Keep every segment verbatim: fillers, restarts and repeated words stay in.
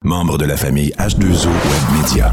membre de la famille H deux O Web Media.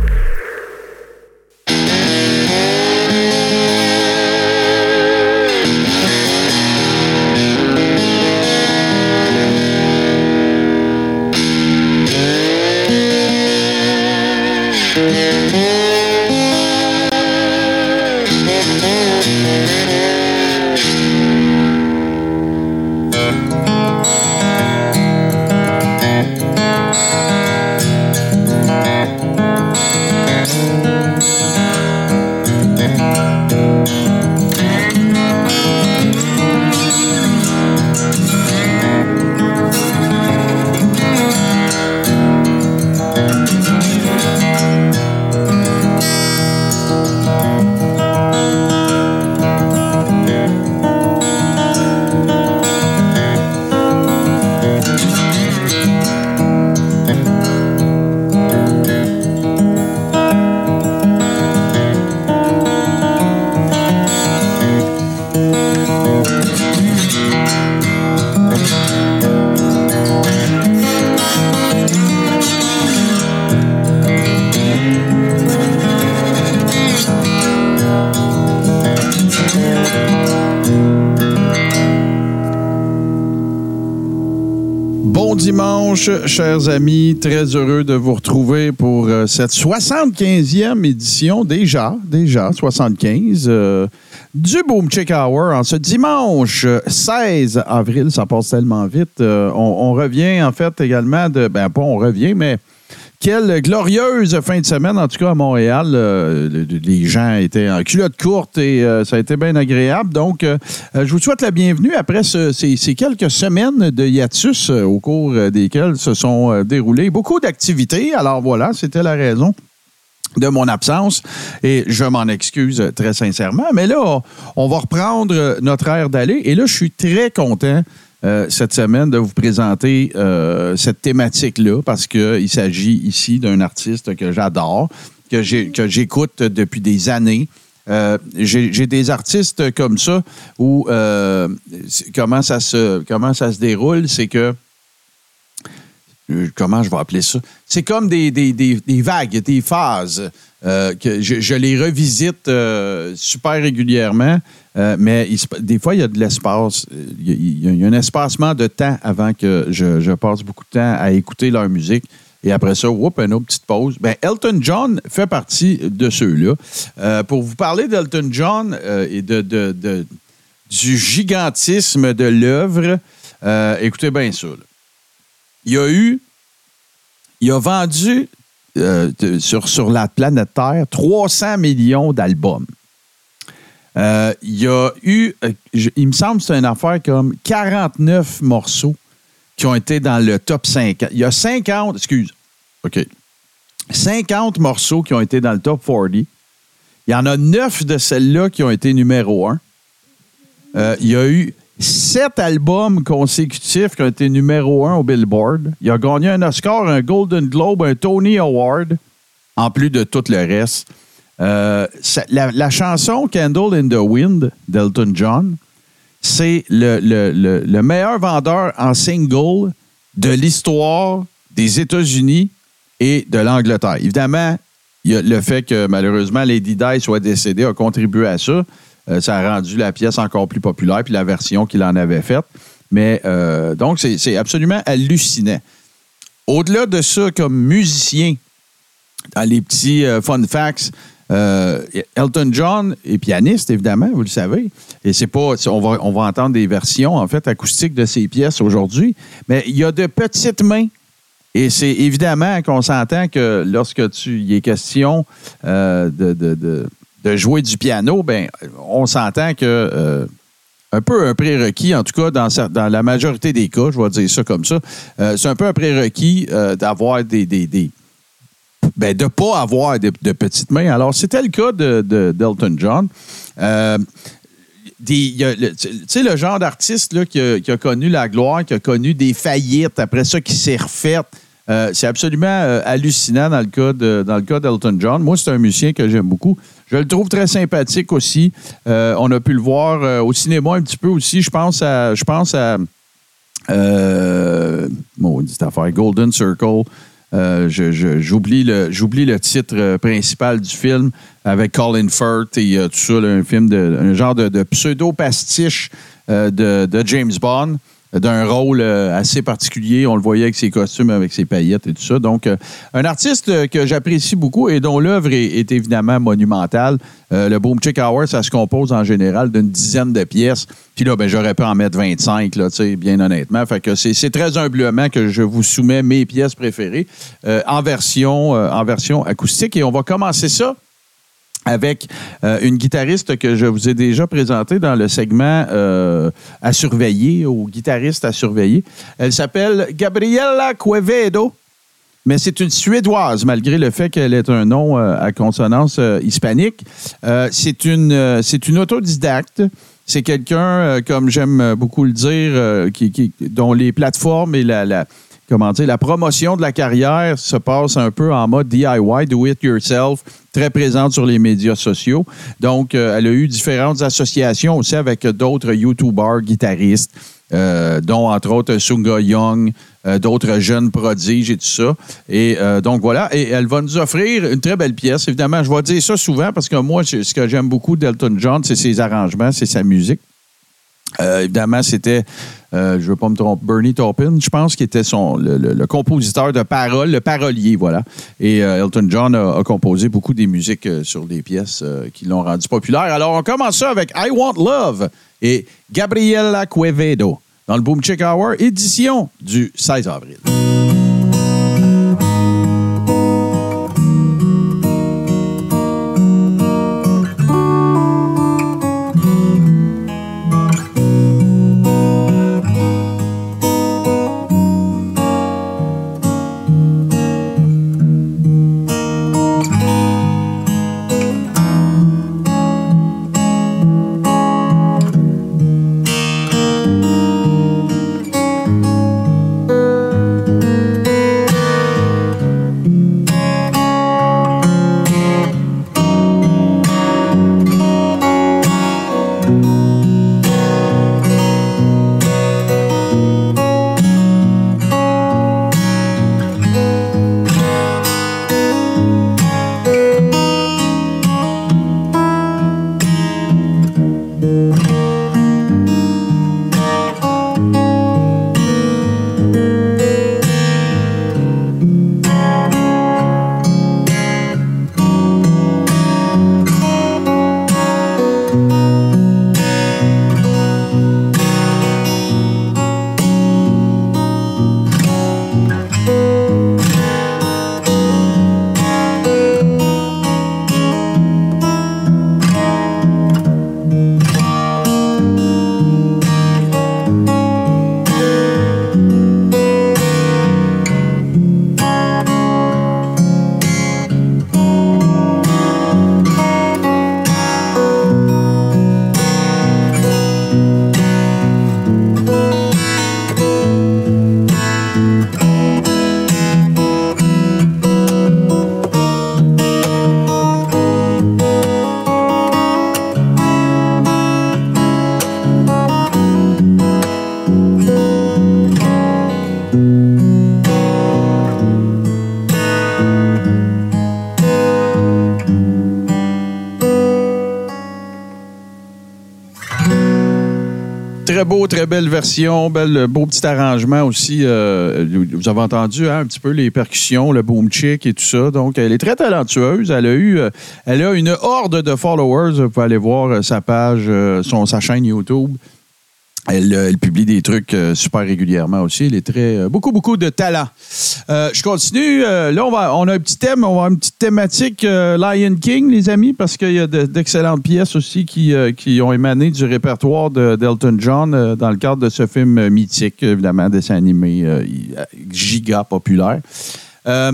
Dimanche, chers amis, très heureux de vous retrouver pour euh, cette soixante-quinzième édition, déjà, déjà, soixante-quinze, euh, du Boom Chick Hour. En ce dimanche seize avril, ça passe tellement vite, euh, on, on revient en fait également de, ben pas on revient, mais quelle glorieuse fin de semaine, en tout cas à Montréal. Euh, les gens étaient en culotte courte et euh, ça a été bien agréable. Donc, euh, je vous souhaite la bienvenue après ce, ces, ces quelques semaines de hiatus euh, au cours euh, desquelles se sont euh, déroulées beaucoup d'activités. Alors voilà, c'était la raison de mon absence et je m'en excuse très sincèrement. Mais là, on va reprendre notre air d'aller et là, je suis très content Euh, cette semaine de vous présenter euh, cette thématique-là parce qu'il s'agit ici d'un artiste que j'adore, que, j'ai, que j'écoute depuis des années. Euh, j'ai, j'ai des artistes comme ça où euh, comment ça se comment ça se déroule, c'est que comment je vais appeler ça? C'est comme des, des, des, des vagues, des phases. Euh, que je, je les revisite euh, super régulièrement, euh, mais il, des fois, il y a de l'espace. Il y a, il y a un espacement de temps avant que je, je passe beaucoup de temps à écouter leur musique. Et après ça, whoop, une autre petite pause. Ben, Elton John fait partie de ceux-là. Euh, pour vous parler d'Elton John euh, et de, de, de, du gigantisme de l'œuvre, euh, écoutez bien ça. Là. Il a eu... Il a vendu... Euh, de, sur, sur la planète Terre, trois cents millions d'albums. Euh, il y a eu, euh, je, il me semble que c'est une affaire comme quarante-neuf morceaux qui ont été dans le top cinquante. Il y a cinquante, excuse, OK, cinquante morceaux qui ont été dans le top quarante. Il y en a neuf de celles-là qui ont été numéro un. Euh, il y a eu sept albums consécutifs qui ont été numéro un au Billboard. Il a gagné un Oscar, un Golden Globe, un Tony Award, en plus de tout le reste. Euh, la, la chanson Candle in the Wind d'Elton John, c'est le, le, le, le meilleur vendeur en single de l'histoire des États-Unis et de l'Angleterre. Évidemment, il y a le fait que malheureusement Lady Di soit décédée a contribué à ça. Euh, ça a rendu la pièce encore plus populaire, puis la version qu'il en avait faite. Mais euh, donc, c'est, c'est absolument hallucinant. Au-delà de ça, comme musicien, dans les petits euh, fun facts, euh, Elton John est pianiste, évidemment, vous le savez. Et c'est pas. On va, on va entendre des versions, en fait, acoustiques de ses pièces aujourd'hui. Mais il y a de petites mains. Et c'est évidemment qu'on s'entend que lorsque tu y est question euh, de. de, de de jouer du piano, ben on s'entend que euh, un peu un prérequis, en tout cas dans, dans la majorité des cas, je vais dire ça comme ça, euh, c'est un peu un prérequis euh, d'avoir des... des, des ben, de ne pas avoir de, de petites mains. Alors, c'était le cas de, de, d'Elton John. Euh, tu sais, le genre d'artiste là, qui, a, qui a connu la gloire, qui a connu des faillites, après ça, qui s'est refait. Euh, c'est absolument euh, hallucinant dans le cas de, dans le cas d'Elton John. Moi, c'est un musicien que j'aime beaucoup. Je le trouve très sympathique aussi. Euh, on a pu le voir euh, au cinéma un petit peu aussi. Je pense à, je pense à euh, maudite affaire, Golden Circle. Euh, je, je, j'oublie, le, j'oublie le titre euh, principal du film avec Colin Firth et euh, tout ça, là, un film de un genre de, de pseudo-pastiche euh, de, de James Bond, d'un rôle euh, assez particulier. On le voyait avec ses costumes, avec ses paillettes et tout ça. Donc, euh, un artiste euh, que j'apprécie beaucoup et dont l'œuvre est, est évidemment monumentale. Euh, le Boom Chick Hour, ça se compose en général d'une dizaine de pièces. Puis là, ben, j'aurais pu en mettre vingt-cinq, là, tu sais, bien honnêtement. Fait que c'est, c'est très humblement que je vous soumets mes pièces préférées euh, en version, euh, en version acoustique. Et on va commencer ça avec euh, une guitariste que je vous ai déjà présentée dans le segment euh, à surveiller, aux guitaristes à surveiller. Elle s'appelle Gabriela Quevedo, mais c'est une Suédoise, malgré le fait qu'elle ait un nom euh, à consonance euh, hispanique. Euh, c'est une, euh, c'est une autodidacte. C'est quelqu'un, euh, comme j'aime beaucoup le dire, euh, qui, qui, dont les plateformes et la... la comment dire, la promotion de la carrière se passe un peu en mode D I Y, do it yourself, très présente sur les médias sociaux. Donc, euh, elle a eu différentes associations aussi avec d'autres YouTubers, guitaristes, euh, dont entre autres Sunga Young, euh, d'autres jeunes prodiges et tout ça. Et euh, donc, voilà. Et elle va nous offrir une très belle pièce. Évidemment, je vais dire ça souvent parce que moi, ce que j'aime beaucoup d'Elton John, c'est ses arrangements, c'est sa musique. Euh, évidemment, c'était, euh, je ne veux pas me tromper, Bernie Taupin, je pense, qui était son, le, le, le compositeur de paroles, le parolier, voilà. Et euh, Elton John a, a composé beaucoup des musiques euh, sur des pièces euh, qui l'ont rendu populaire. Alors, on commence ça avec I Want Love et Gabriela Quevedo dans le Boom Chick Hour, édition du seize avril. Très beau, très belle version, belle, beau petit arrangement aussi. Euh, vous avez entendu hein, un petit peu les percussions, le boom chick et tout ça. Donc, elle est très talentueuse. Elle a eu, euh, elle a une horde de followers. Vous pouvez aller voir sa page, euh, son, sa chaîne YouTube. Elle, elle publie des trucs euh, super régulièrement aussi. Elle est très... Euh, beaucoup, beaucoup de talent. Euh, je continue. Euh, là, on, va, on a un petit thème. On va avoir une petite thématique euh, Lion King, les amis, parce qu'il y a de, d'excellentes pièces aussi qui, euh, qui ont émané du répertoire de, d'Elton John euh, dans le cadre de ce film mythique, évidemment, dessin animé euh, giga populaire. Euh,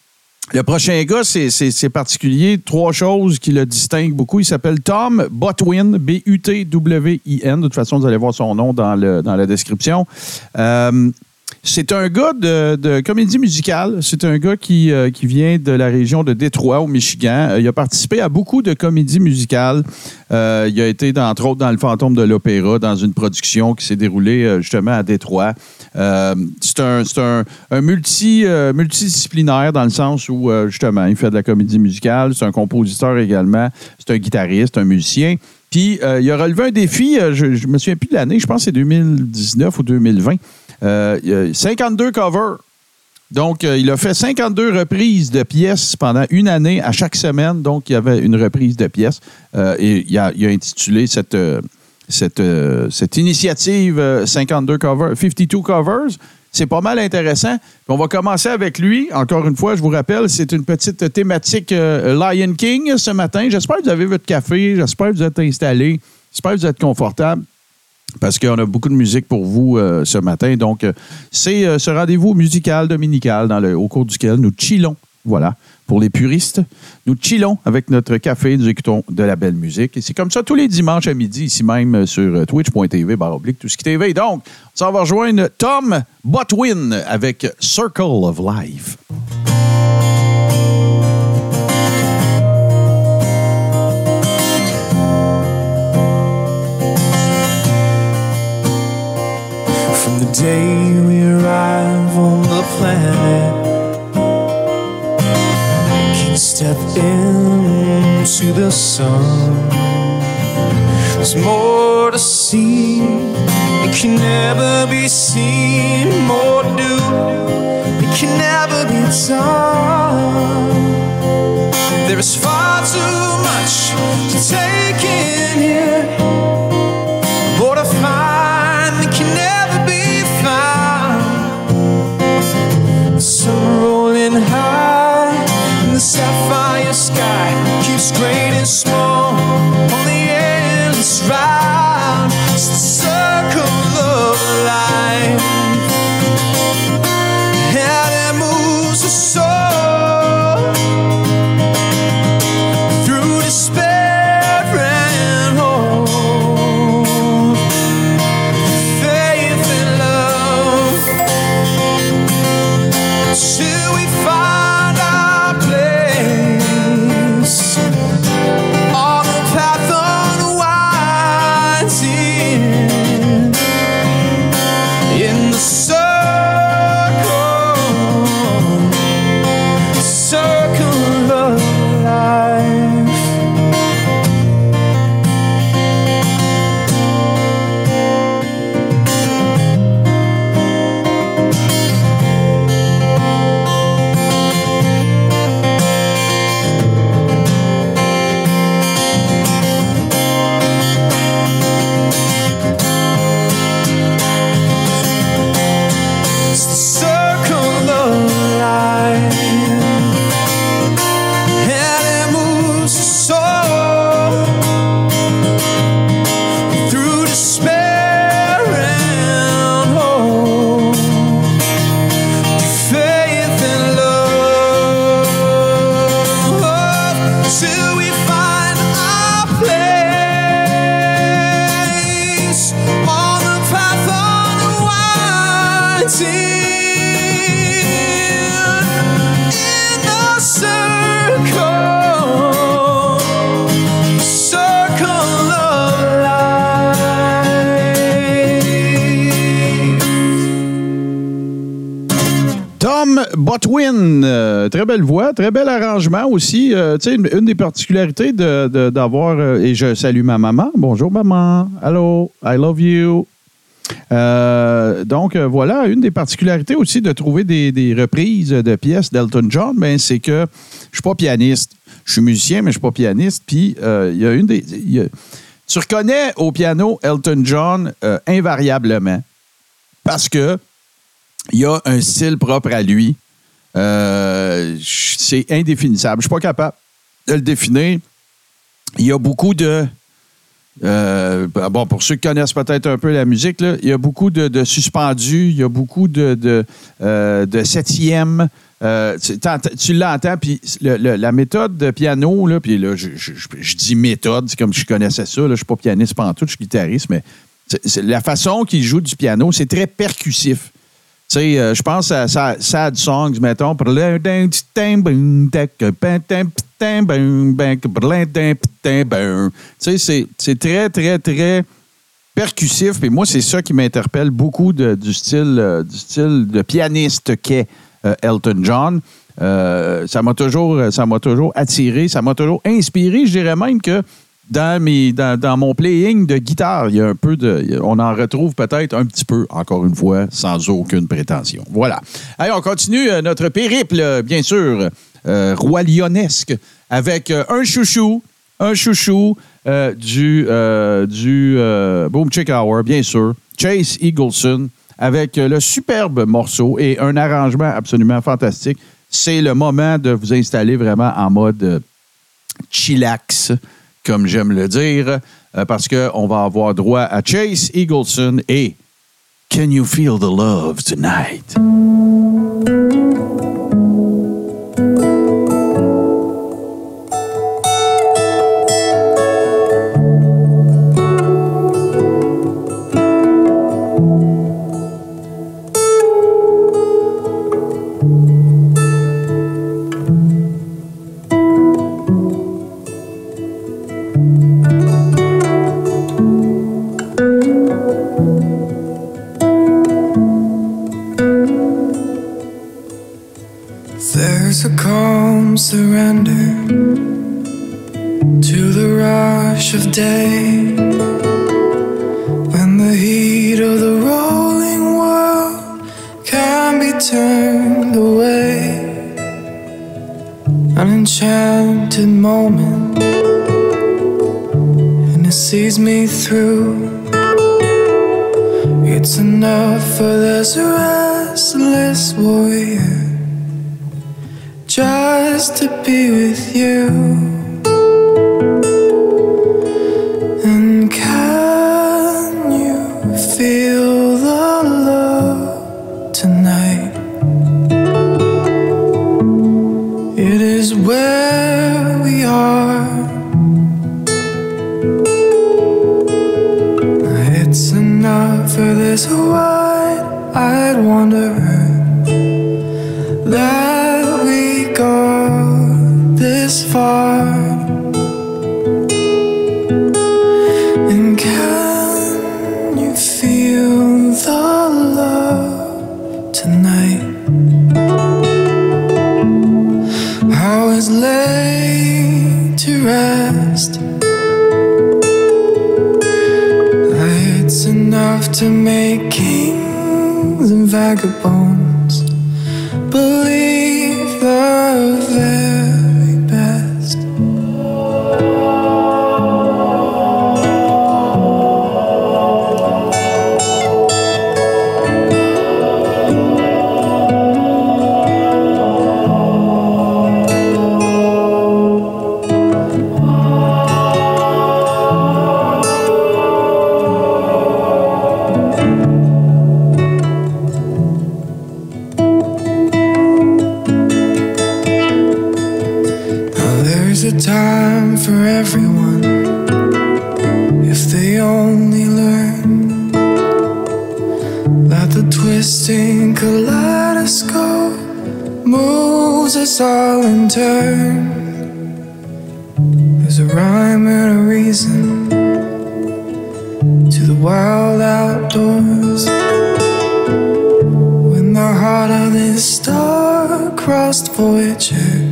Le prochain gars, c'est, c'est, c'est particulier. Trois choses qui le distinguent beaucoup. Il s'appelle Tom Botwin, B U T W I N. De toute façon, vous allez voir son nom dans, le, dans la description. Euh, C'est un gars de, de comédie musicale. C'est un gars qui, euh, qui vient de la région de Détroit, au Michigan. Euh, il a participé à beaucoup de comédies musicales. Euh, il a été, entre autres, dans Le Fantôme de l'Opéra, dans une production qui s'est déroulée euh, justement à Détroit. Euh, c'est un, c'est un, un multi, euh, multidisciplinaire dans le sens où, euh, justement, il fait de la comédie musicale. C'est un compositeur également. C'est un guitariste, un musicien. Puis, euh, il a relevé un défi, euh, je ne me souviens plus de l'année, je pense que c'est deux mille dix-neuf ou deux mille vingt. Euh, il a cinquante-deux covers. Donc, euh, il a fait cinquante-deux reprises de pièces pendant une année à chaque semaine. Donc, il y avait une reprise de pièces. Euh, et il a, il a intitulé cette, euh, cette, euh, cette initiative euh, cinquante-deux covers, cinquante-deux covers. C'est pas mal intéressant. Puis on va commencer avec lui. Encore une fois, je vous rappelle, c'est une petite thématique euh, Lion King ce matin. J'espère que vous avez votre café. J'espère que vous êtes installés. J'espère que vous êtes confortable. Parce qu'on a beaucoup de musique pour vous euh, ce matin. Donc, euh, c'est euh, ce rendez-vous musical dominical dans le, au cours duquel nous chillons. Voilà. Pour les puristes, nous chillons avec notre café, nous écoutons de la belle musique. Et c'est comme ça tous les dimanches à midi, ici même sur twitch point t v, barre oblique, tout ce qui T V. Donc, on s'en va rejoindre Tom Botwin avec Circle of Life. From the day we arrive on the planet, step into the sun. There's more to see, it can never be seen. More to do, it can never be done. There is far too much to take in here, more to find that can never be found. Sun rolling high, the sapphire sky keeps great and small on the endless ride. It's the circle of life, and it moves the soul through despair and hope, faith and love, till we find our place on the path unwinding in the circle, circle of life. It's the circle of life, and it moves the soul through despair and hope, faith and love, till we find our place on the path unwinding in the circle, circle of life. Tom Botwin, euh, très belle voix, très bel arrangement aussi. Euh, tu sais, une, une des particularités de, de- d'avoir, euh, et je salue ma maman. Bonjour maman, hello, I love you. Euh, donc euh, voilà, une des particularités aussi de trouver des, des reprises de pièces d'Elton John, ben, c'est que je suis pas pianiste. Je suis musicien, mais je suis pas pianiste. Puis euh, il y a une des. il y a- tu reconnais au piano Elton John euh, invariablement parce que il y a un style propre à lui. Euh, c'est indéfinissable. Je suis pas capable de le définir. Il y a beaucoup de... euh, bon, pour ceux qui connaissent peut-être un peu la musique, là, il y a beaucoup de, de suspendus, il y a beaucoup de, de, euh, de septièmes. Euh, tu, tu l'entends, puis le, le, la méthode de piano, là, puis là, je, je, je, je dis méthode, c'est comme si je connaissais ça. Là, je ne suis pas pianiste pantoute, je suis guitariste, mais c'est, c'est la façon qu'il joue du piano, c'est très percussif. sais, euh, je pense à Sad, Sad Songs, mettons. Tu sais, c'est, c'est très, très, très percussif. Et moi, c'est ça qui m'interpelle beaucoup de, du, style, euh, du style de pianiste qu'est euh, Elton John. Euh, ça m'a toujours, ça m'a toujours attiré, ça m'a toujours inspiré. Je dirais même que dans, mes, dans, dans mon playing de guitare, il y a un peu de, on en retrouve peut-être un petit peu, encore une fois, sans aucune prétention. Voilà. Allez, on continue notre périple, bien sûr, euh, roi lionesque, avec euh, un chouchou, un chouchou euh, du, euh, du euh, Boom Chick Hour, bien sûr, Chase Eagleson, avec euh, le superbe morceau et un arrangement absolument fantastique. C'est le moment de vous installer vraiment en mode euh, chillax, comme j'aime le dire, euh, parce qu'on va avoir droit à Chase Eagleson et Can You Feel the Love Tonight? There's a calm surrender to the rush of day, when the heat of the rolling world can be turned away. An enchanted moment, and it sees me through. It's enough for this restless warrior just to be with you. And can you feel the love tonight? It is where we are. It's enough for this wide-eyed wanderer that we got this far. And can you feel the love tonight? How is laid to rest? It's enough to make kings and vagabonds believe the very best. There's a time for everyone, if they only learn that the twisting kaleidoscope moves us all in turn. There's a rhyme and a reason to the wild outdoors, when the heart of this star-crossed Voyager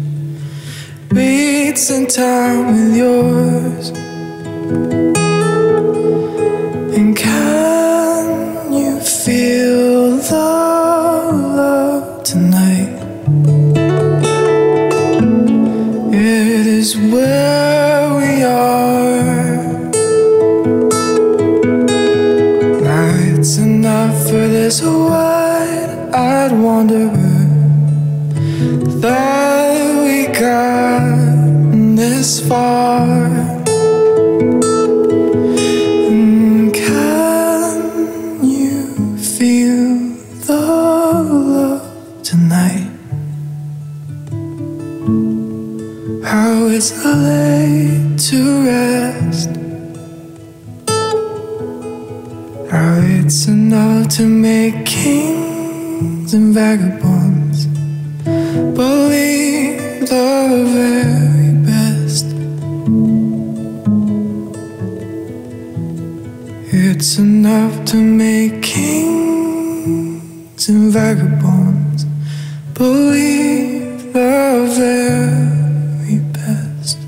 beats in time with yours. And can you feel the love tonight? It is where we are. Now it's enough for this wide-eyed wanderer that we got this far. And can you feel the love tonight? How it's laid to rest. How it's enough to make kings and vagabonds believe the very best. It's enough to make kings and vagabonds believe the very best.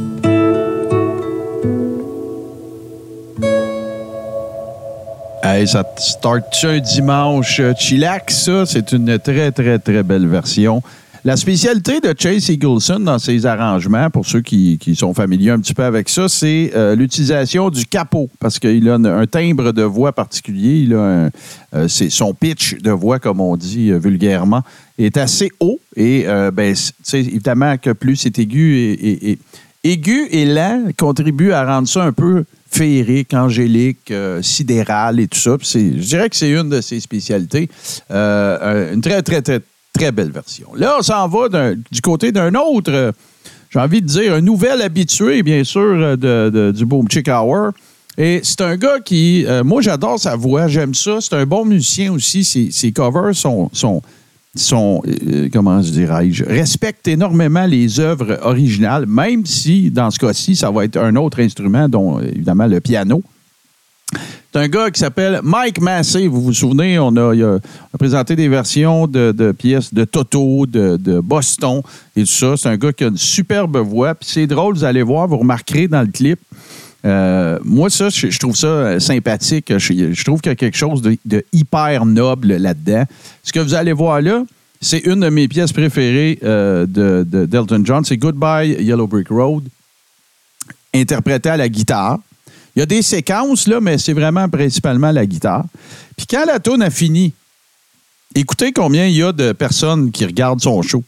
Hey, ça start un dimanche chillax, ça. C'est une très, très, très belle version. La spécialité de Chase Eagleson dans ses arrangements, pour ceux qui, qui sont familiers un petit peu avec ça, c'est euh, l'utilisation du capot, parce qu'il a un, un timbre de voix particulier. Il a un, euh, c'est son pitch de voix, comme on dit euh, vulgairement, est assez haut. Et euh, ben, évidemment que plus c'est aigu et, et, et aigu et lent contribue à rendre ça un peu féerique, angélique, euh, sidéral et tout ça. Puis c'est, je dirais que c'est une de ses spécialités. Euh, une très, très, très, très belle version. Là, on s'en va d'un, du côté d'un autre, euh, j'ai envie de dire, un nouvel habitué, bien sûr, de, de, du Boom Chick Hour. Et c'est un gars qui, euh, moi, j'adore sa voix, j'aime ça. C'est un bon musicien aussi. Ses, ses covers sont... sont sont, euh, comment je dirais-je, respectent énormément les œuvres originales, même si, dans ce cas-ci, ça va être un autre instrument, dont, évidemment, le piano. C'est un gars qui s'appelle Mike Massey. Vous vous souvenez, on a, il a, on a présenté des versions de, de pièces de Toto, de, de Boston et tout ça. C'est un gars qui a une superbe voix. Puis c'est drôle, vous allez voir, vous remarquerez dans le clip. Euh, moi, ça, je, je trouve ça sympathique. Je, je trouve qu'il y a quelque chose de, de hyper noble là-dedans. Ce que vous allez voir là, c'est une de mes pièces préférées euh, de, de, d'Elton John. C'est Goodbye Yellow Brick Road, interprété à la guitare. Il y a des séquences, là, mais c'est vraiment principalement la guitare. Puis quand la toune a fini, écoutez combien il y a de personnes qui regardent son show.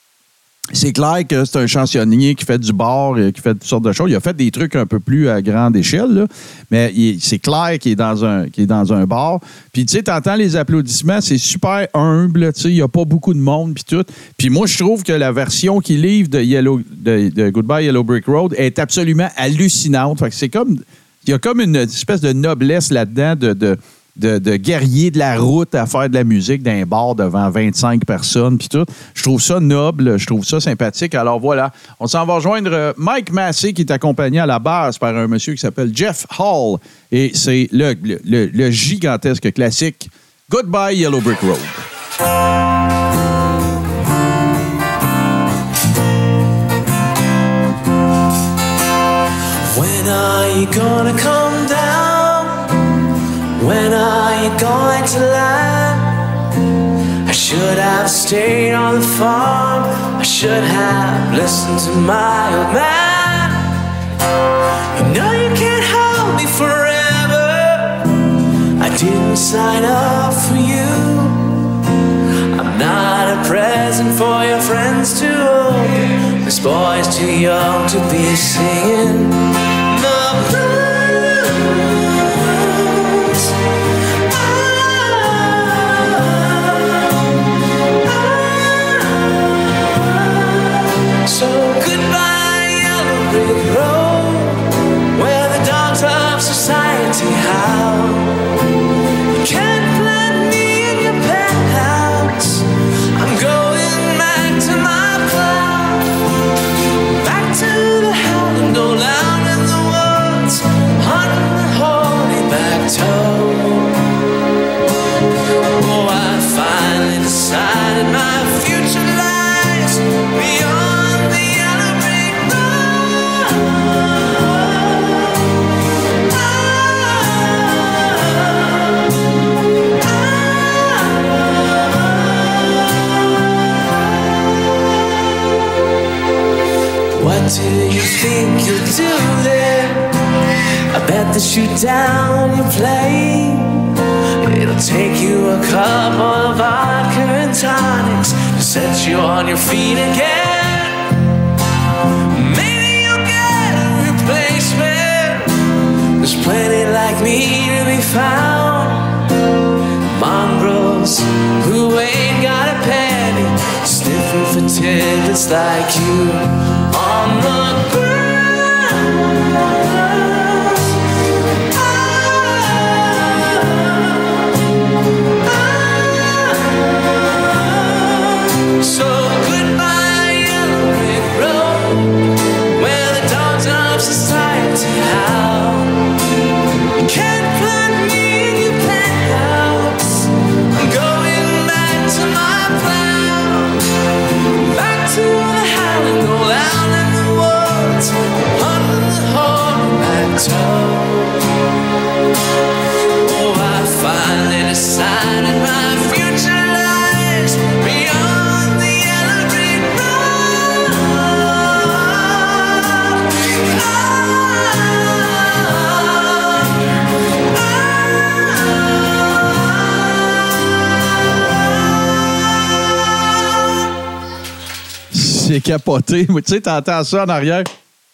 C'est clair que c'est un chansonnier qui fait du bar, qui fait toutes sortes de choses. Il a fait des trucs un peu plus à grande échelle, là, mais il, c'est clair qu'il est dans un, qu'il est dans un bar. Puis, tu sais, t'entends les applaudissements, c'est super humble, tu sais, il n'y a pas beaucoup de monde, puis tout. Puis moi, je trouve que la version qu'il livre de, Yellow, de, de Goodbye Yellow Brick Road est absolument hallucinante. Fait que c'est comme... Il y a comme une espèce de noblesse là-dedans de... de De, de guerrier de la route à faire de la musique d'un bar devant vingt-cinq personnes puis tout. Je trouve ça noble, je trouve ça sympathique. Alors voilà, on s'en va rejoindre Mike Massey qui est accompagné à la basse par un monsieur qui s'appelle Jeff Hall et c'est le, le, le gigantesque classique Goodbye Yellow Brick Road. When are you gonna come down? When are you going to land? I should have stayed on the farm. I should have listened to my old man. You know you can't hold me forever. I didn't sign up for you. I'm not a present for your friends to open. This boy's too young to be singing the blues. So goodbye, Yellow Brick Road, where the dogs of society howl. You can't plant me in your penthouse. I'm going back to my plow, back to the howling old loud in the woods, hunting the holy back toe. Oh, I finally decided my future lies beyond. What do you think you'll do there? I bet that you down your plane. It'll take you a couple of vodka and tonics to set you on your feet again. Maybe you'll get a replacement. There's plenty like me to be found. Mongrels who ain't got a penny, sniffing for tidbits like you on the ground. Ah, ah, J'ai capoté. Tu sais, t'entends ça en arrière.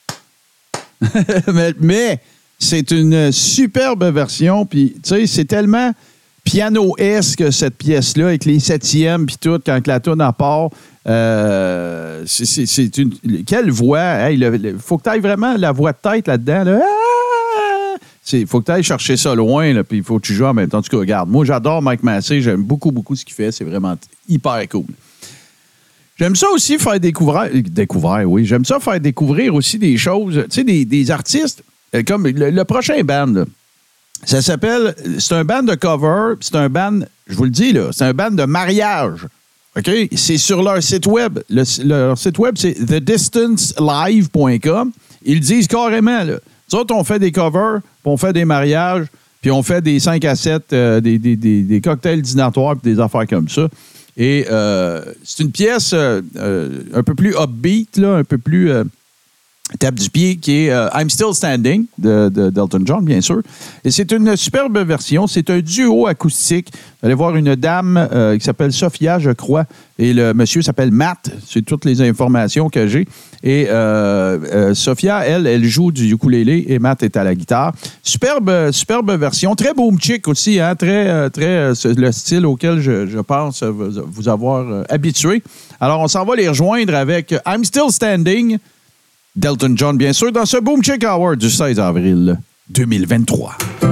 mais, mais c'est une superbe version. Puis, tu sais, c'est tellement piano-esque, cette pièce-là, avec les septièmes, puis tout, quand la tourne à part. Euh, c'est, c'est, c'est une... Quelle voix! Il hey, faut que tu ailles vraiment la voix de tête là-dedans. Là. Il faut que tu ailles chercher ça loin, là, puis il faut que tu joues en même temps. En tout cas, regarde, moi, j'adore Mike Massey. J'aime beaucoup, beaucoup ce qu'il fait. C'est vraiment hyper cool. J'aime ça aussi faire découvrir... Découvrir, oui. J'aime ça faire découvrir aussi des choses. Tu sais, des, des artistes, comme le, le prochain band, là, ça s'appelle... C'est un band de cover, c'est un band... Je vous le dis, là, c'est un band de mariage. OK? C'est sur leur site web. Le, leur site web, c'est the distance live point com. Ils disent carrément, là, nous autres, on fait des covers, puis on fait des mariages, puis on fait des cinq à sept, euh, des, des, des, des cocktails dînatoires, puis des affaires comme ça. Et euh, c'est une pièce euh, euh, un peu plus upbeat, là, un peu plus euh, tape du pied, qui est euh, I'm Still Standing de, de d'Elton John, bien sûr. Et c'est une superbe version. C'est un duo acoustique. Vous allez voir une dame euh, qui s'appelle Sophia, je crois, et le monsieur s'appelle Matt. C'est toutes les informations que j'ai. Et euh, euh, Sophia, elle, elle joue du ukulélé et Matt est à la guitare. Superbe, superbe version. Très boom chick aussi, hein? Très, très le style auquel je, je pense vous avoir euh, habitué. Alors, on s'en va les rejoindre avec I'm Still Standing d'Elton John, bien sûr, dans ce Boom Chick Hour du seize avril deux mille vingt-trois.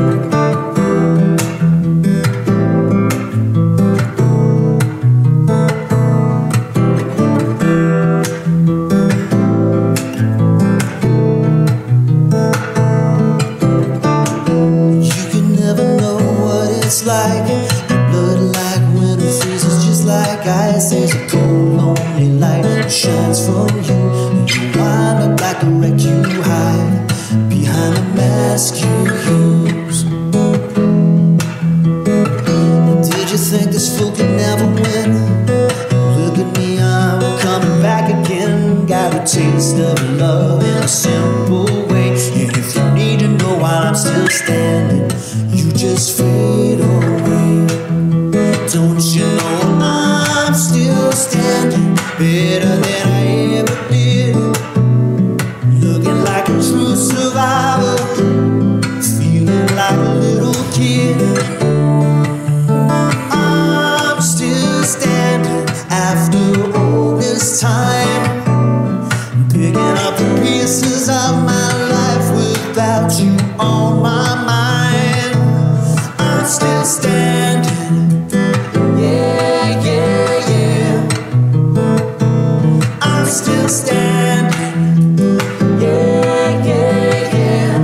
Like your blood like winter freezes just like ice. There's a cold lonely light that shines from you. You wind up like a wreck, you hide behind the mask you use. Did you think this fool could never win? Look at me, I'm coming back again. Got a taste of love in a simple way. And if you need to know why I'm still standing, you just fade away. Don't you know I'm still standing better than I ever did? Looking like a true survivor, feeling like a little kid. I'm still standing after all this time, picking up the pieces of my life without you on my mind. I'm still standing, yeah, yeah, yeah. I'm still standing, yeah, yeah, yeah.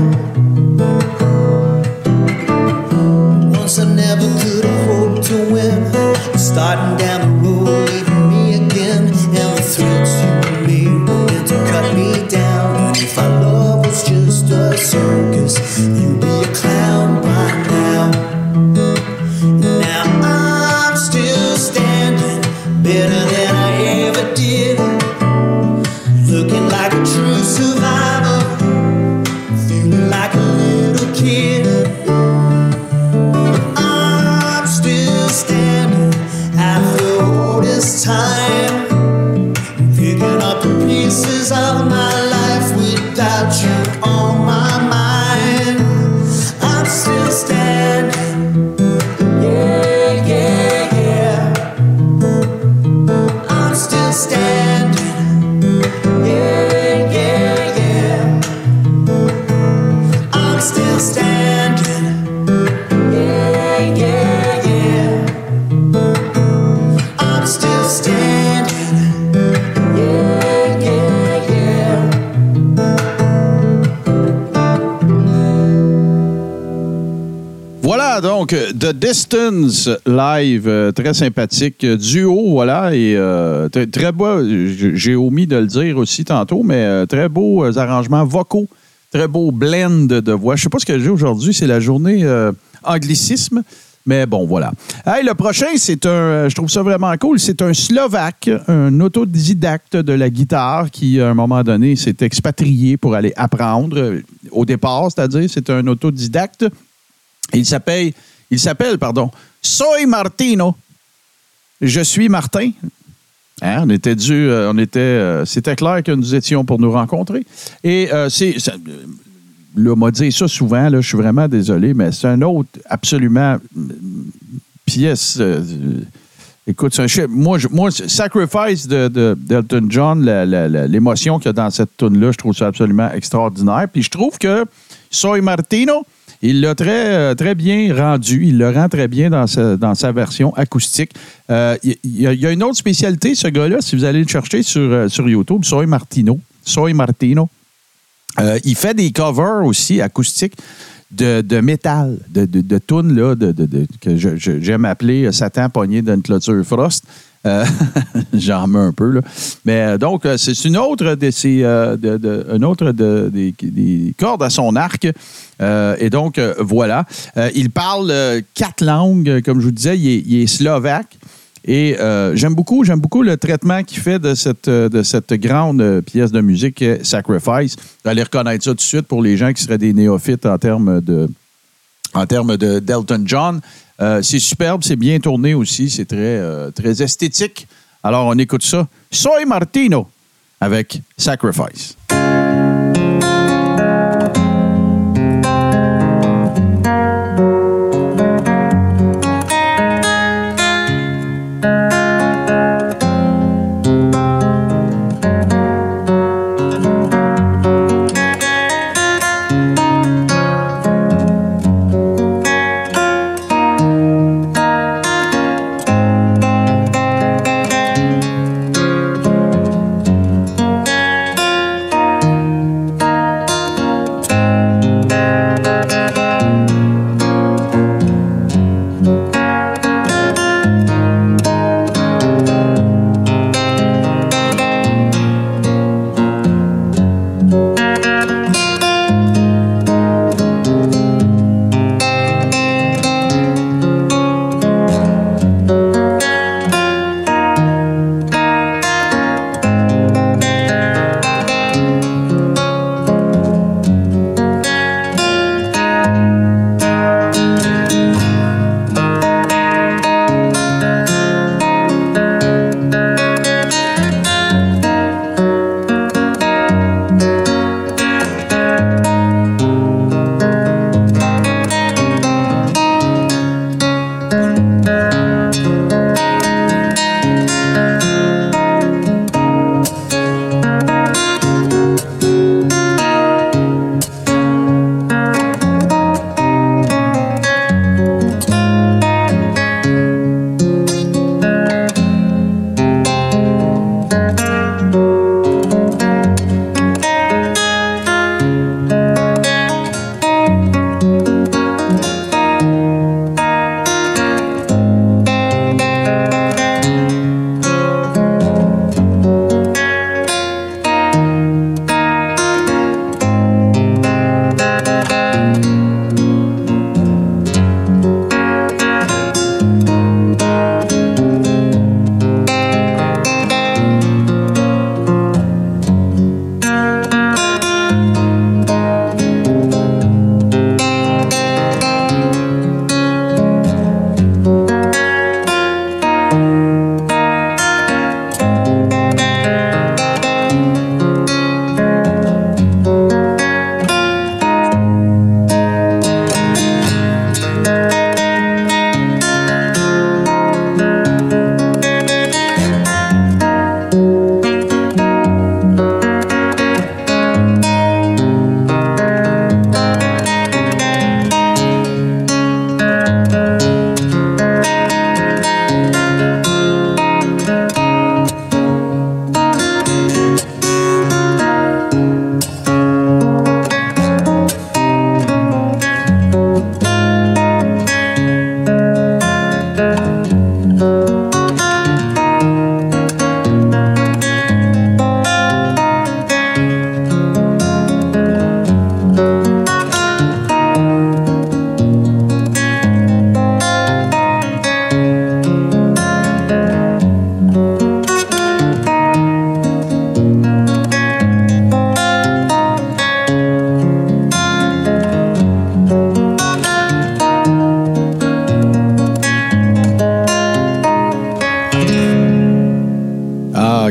Once I never could have hoped to win, starting down the road, leaving me again. And the threats you made were meant to cut me down. And if our love was just a circus, you'd be a clown by now. Now I'm still standing better than I ever did, looking like a true survivor, feeling like a little kid. I'm still standing after all this time, picking up the pieces of my life without you on my mind. I'm still standing, yeah, yeah, yeah. I'm still standing, yeah, yeah, yeah. I'm still standing, yeah, yeah, yeah. I'm still standing, yeah, yeah, yeah. Voilà, donc, The Distance live, euh, très sympathique, duo, voilà, et euh, très, très beau, j'ai omis de le dire aussi tantôt, mais euh, très beaux euh, arrangements vocaux, très beau blend de voix. Je sais pas ce que j'ai aujourd'hui, c'est la journée euh, anglicisme, mais bon, voilà. Hey, le prochain, c'est un, je trouve ça vraiment cool, c'est un Slovaque, un autodidacte de la guitare qui, à un moment donné, s'est expatrié pour aller apprendre, au départ, c'est-à-dire, c'est un autodidacte. Il s'appelle, il s'appelle, pardon, Soy Martino. Je suis Martin. Hein, on était dû, euh, on était, euh, c'était clair que nous étions pour nous rencontrer. Et euh, c'est, ça, là, on m'a dit ça souvent, là, je suis vraiment désolé, mais c'est un autre absolument pièce. Euh, écoute, c'est un chef. Moi, je, moi, Sacrifice de, de, d'Elton John, la, la, la, l'émotion qu'il y a dans cette tune-là, je trouve ça absolument extraordinaire. Puis je trouve que Soy Martino, il l'a très, très bien rendu. Il le rend très bien dans sa, dans sa version acoustique. Euh, il, y a, il y a une autre spécialité, ce gars-là, si vous allez le chercher sur, sur YouTube, Soy Martino. Soy Martino. Euh, il fait des covers aussi acoustiques de, de métal, de, de, de tunes là, de, de, de, que je, je, j'aime appeler Satan pogné d'une clôture Frost. Euh, j'en mets un peu, là. Mais donc, c'est une autre de ces, euh, de, de, une autre de, des, des cordes à son arc. Euh, et donc, euh, voilà. Euh, il parle euh, quatre langues, comme je vous disais. Il est, il est slovaque. Et euh, j'aime beaucoup, j'aime beaucoup le traitement qu'il fait de cette, de cette grande pièce de musique, Sacrifice. Vous allez reconnaître ça tout de suite pour les gens qui seraient des néophytes en termes de, en termes de d'Elton John. Euh, c'est superbe, c'est bien tourné aussi, c'est très, euh, très esthétique. Alors, on écoute ça. Soy Martino avec Sacrifice.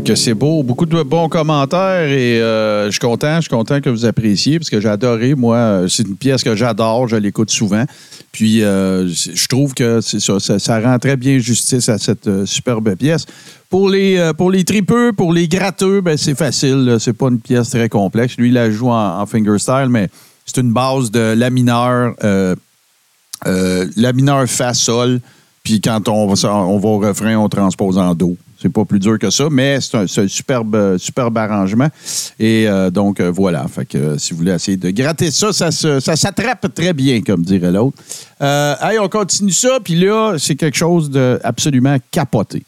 que c'est beau. Beaucoup de bons commentaires et euh, je suis content. Je suis content que vous appréciez parce que j'ai adoré. Moi, c'est une pièce que j'adore. Je l'écoute souvent. Puis, euh, je trouve que c'est ça, ça, ça rend très bien justice à cette euh, superbe pièce. Pour les, euh, pour les tripeux, pour les gratteux, ben, c'est facile. Là. C'est pas une pièce très complexe. Lui, il la joue en, en fingerstyle, mais c'est une base de la mineur, euh, euh, la mineur fa sol. Puis quand on va, on va au refrain, on transpose en do. C'est pas plus dur que ça, mais c'est un, c'est un superbe, superbe arrangement. Et euh, donc, euh, voilà. Fait que euh, si vous voulez essayer de gratter ça, ça, se, ça s'attrape très bien, comme dirait l'autre. Euh, hey, on continue ça, puis là, c'est quelque chose d'absolument capoté.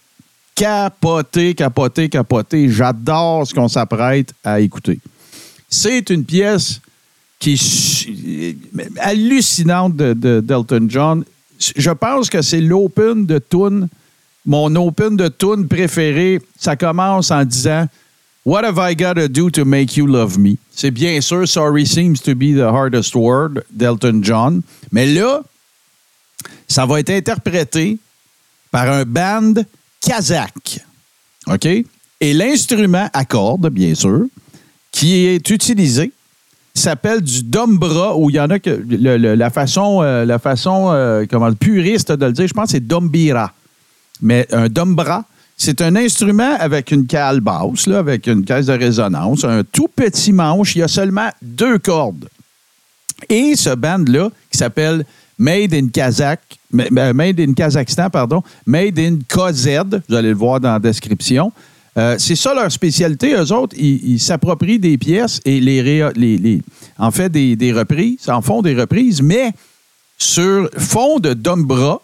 Capoté, capoté, capoté. J'adore ce qu'on s'apprête à écouter. C'est une pièce qui est hallucinante de, de, d'Elton John. Je pense que c'est l'open de tune. Mon open de tune préféré, ça commence en disant « What have I got to do to make you love me? » C'est bien sûr « Sorry seems to be the hardest word » d'Elton John. Mais là, ça va être interprété par un band kazakh. OK? Et l'instrument à cordes, bien sûr, qui est utilisé, s'appelle du dombra, où il y en a que le, le, la façon, euh, la façon euh, comment, puriste de le dire, je pense que c'est dombira. Mais un dombra, c'est un instrument avec une cale basse, là, avec une caisse de résonance, un tout petit manche. Il y a seulement deux cordes. Et ce band-là, qui s'appelle Made in Kazakh, Made in Kazakhstan, pardon, Made in K Z, vous allez le voir dans la description. Euh, c'est ça leur spécialité. Eux autres, ils, ils s'approprient des pièces et les, ré, les, les en fait des, des reprises, en font des reprises, mais sur fond de dombra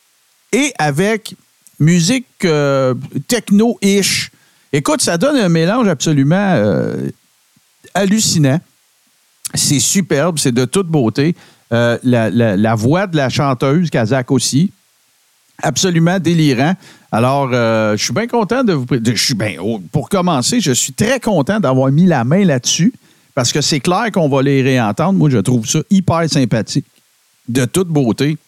et avec musique euh, techno-ish. Écoute, ça donne un mélange absolument euh, hallucinant. C'est superbe, c'est de toute beauté. Euh, la, la, la voix de la chanteuse kazakh aussi, absolument délirant. Alors, euh, je suis bien content de vous... De, je suis bien, oh, pour commencer, je suis très content d'avoir mis la main là-dessus parce que c'est clair qu'on va les réentendre. Moi, je trouve ça hyper sympathique, de toute beauté.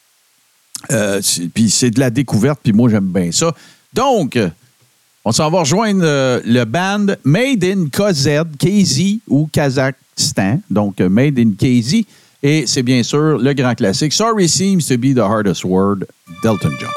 Euh, puis c'est de la découverte, puis moi, j'aime bien ça. Donc, on s'en va rejoindre euh, le band Made in K Z, K Z ou Kazakhstan. Donc, Made in K Z. Et c'est bien sûr le grand classique Sorry Seems to be the Hardest Word d'Elton John.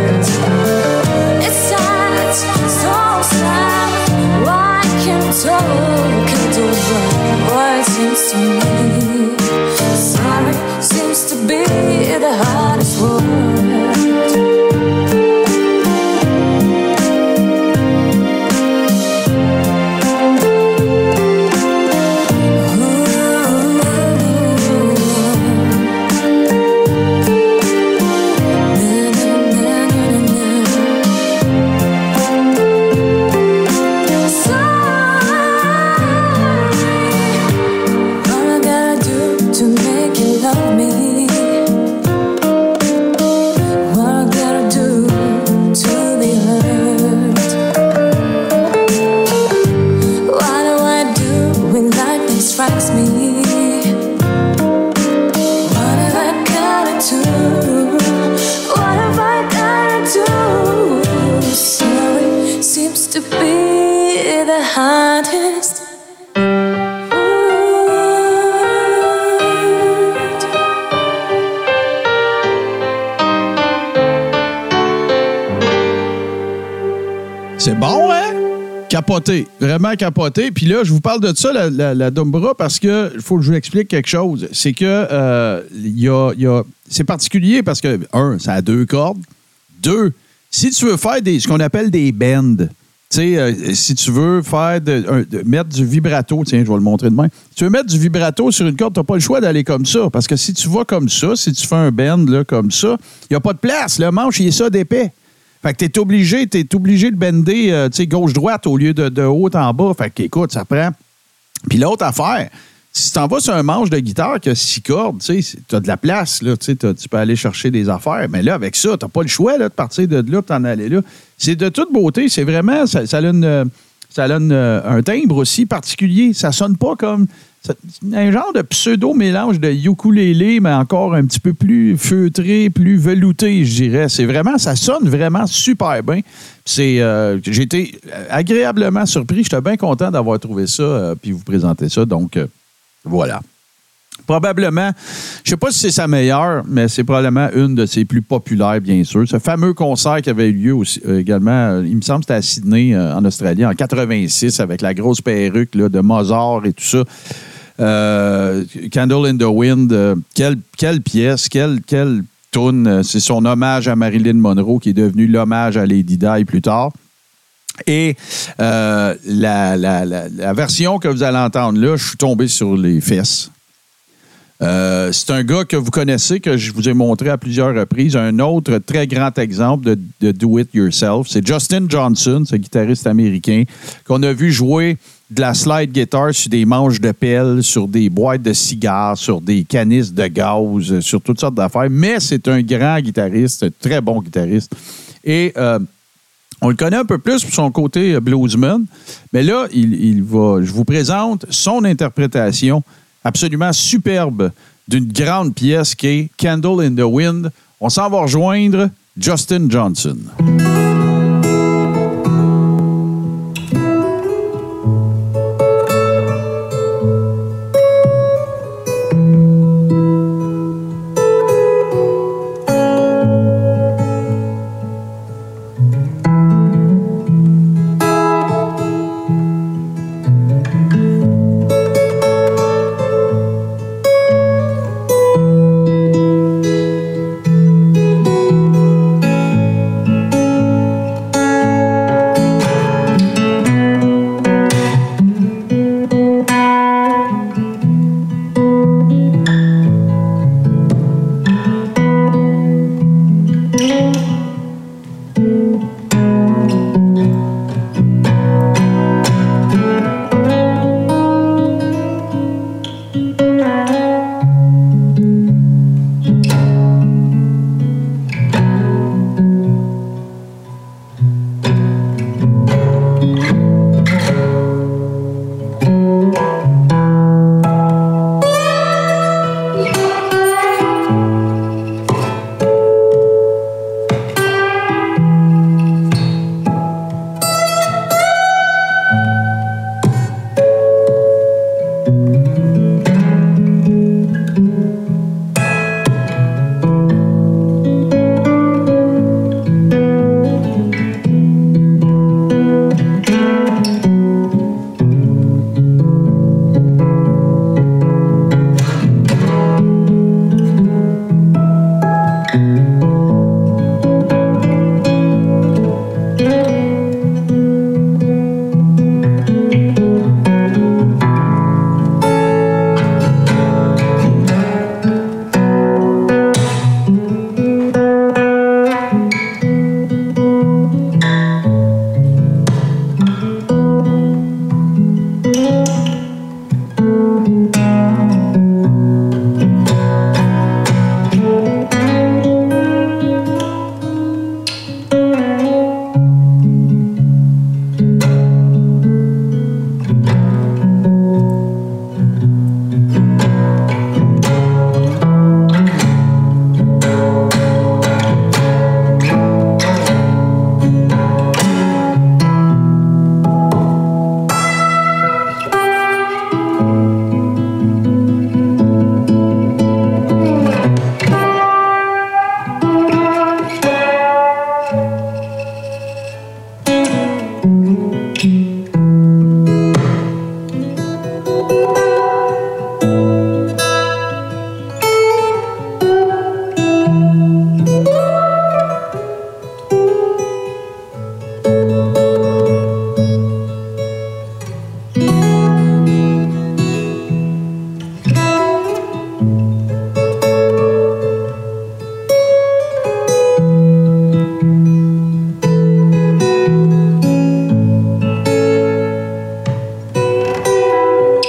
So seems to me. Sorry seems to be the hardest word. Strikes me. What have I gotta do? What have I gotta do? Sorry seems to be the hardest word. C'est bon, hein? Capoté, vraiment capoté. Puis là, je vous parle de ça, la, la, la Dumbra, parce que il faut que je vous explique quelque chose. C'est que euh, y a, y a, c'est particulier parce que, un, ça a deux cordes. Deux, si tu veux faire des, ce qu'on appelle des bends, tu sais, euh, si tu veux faire de, un, de, mettre du vibrato, tiens, je vais le montrer demain. Si tu veux mettre du vibrato sur une corde, tu n'as pas le choix d'aller comme ça. Parce que si tu vas comme ça, si tu fais un bend là, comme ça, il n'y a pas de place. Le manche, il est ça d'épais. Fait que t'es obligé, t'es obligé de bender, euh, tu sais, gauche-droite au lieu de, de haut en bas. Fait que, écoute, ça prend. Puis l'autre affaire, si t'en vas sur un manche de guitare qui a six cordes, tu sais, t'as de la place, là, tu sais, tu peux aller chercher des affaires. Mais là, avec ça, t'as pas le choix, là, de partir de là, de t'en aller là. C'est de toute beauté, c'est vraiment, ça, ça a, une, ça a une, un timbre aussi particulier. Ça sonne pas comme, c'est un genre de pseudo-mélange de ukulélé, mais encore un petit peu plus feutré, plus velouté, je dirais. C'est vraiment, ça sonne vraiment super bien. C'est, euh, j'ai été agréablement surpris. J'étais bien content d'avoir trouvé ça euh, puis vous présenter ça. Donc, euh, voilà. Probablement, je ne sais pas si c'est sa meilleure, mais c'est probablement une de ses plus populaires, bien sûr. Ce fameux concert qui avait eu lieu aussi, euh, également, euh, il me semble que c'était à Sydney, euh, en Australie, en quatre-vingt-six, avec la grosse perruque là, de Mozart et tout ça. Euh, Candle in the Wind, euh, quelle, quelle pièce, quelle, quelle toune. C'est son hommage à Marilyn Monroe qui est devenu l'hommage à Lady Di plus tard. Et euh, la, la, la, la version que vous allez entendre là, je suis tombé sur les fesses. Euh, c'est un gars que vous connaissez, que je vous ai montré à plusieurs reprises. Un autre très grand exemple de, de Do It Yourself, c'est Justin Johnson, ce guitariste américain, qu'on a vu jouer de la slide guitar sur des manches de pelle, sur des boîtes de cigares, sur des canisses de gaz, sur toutes sortes d'affaires. Mais c'est un grand guitariste, un très bon guitariste. Et euh, on le connaît un peu plus pour son côté bluesman. Mais là, il, il va, je vous présente son interprétation absolument superbe d'une grande pièce qui est Candle in the Wind. On s'en va rejoindre Justin Johnson. Thank